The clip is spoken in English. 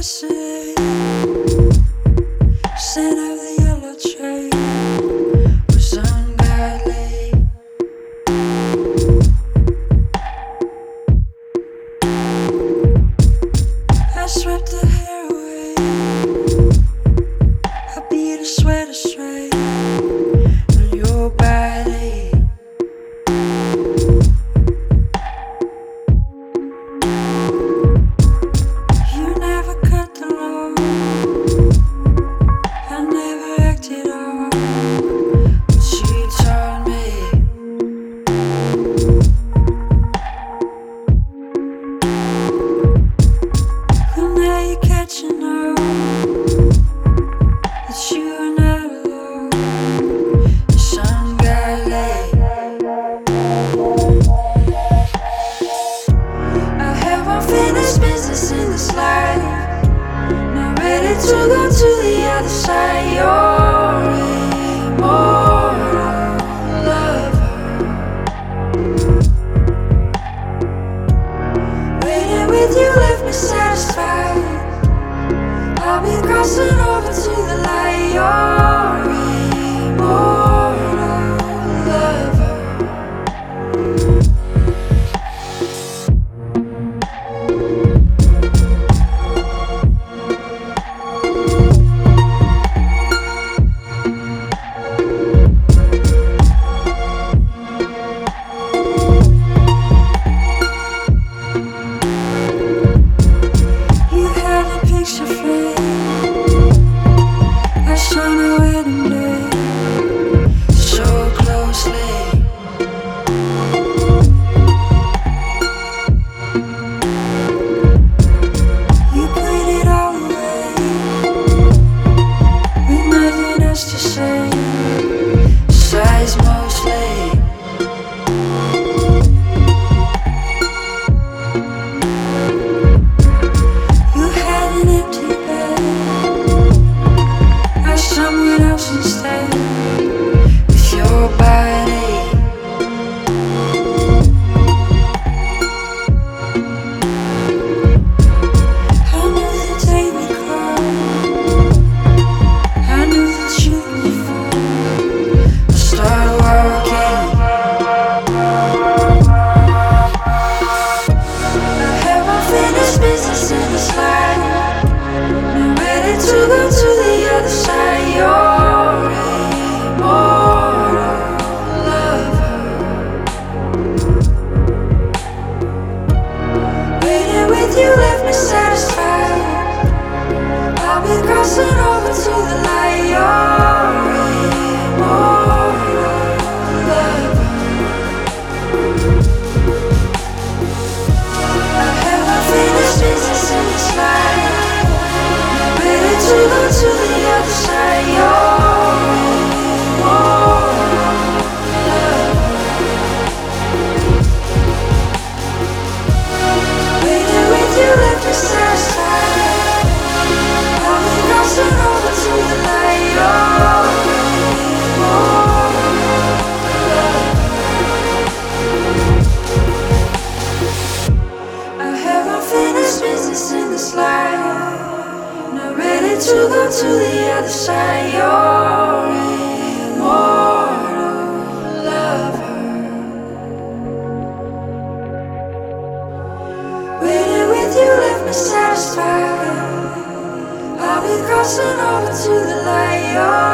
yesterday. Scent of the yellow train was ungodly. I swept the hair away. I beat a sweater straight on your body. You never cut the law. I never acted on what she told me. Well, now you're catching on that you are not alone. It's ungodly. I have unfinished business in this life. Not ready to go to the other side. You're immortal lover. Waiting with you left me satisfied. I'll be crossing over to the light. You're immortal lover. You had a picture frame. I shone a wedding day so closely. You put it all away with nothing else to say. Sighs mostly. You had an empty bed. I someone else instead with your body. I knew the day would come. I knew that you would fall. I started walking. I have unfinished business in this life. Not ready to go to the other side. You're immortal lover. Waiting with you left me satisfied. I'll be crossing over to the light. You're immortal lover. I have unfinished business in this life. Ready to go to the other side. You're immortal lover. Waiting with you left me satisfied. I'll be crossing over to the light. You're immortal lover. I have unfinished business in this life. Not ready to go to the other side. You're immortal lover. Waiting with you left me satisfied. I'll be crossing over to the light.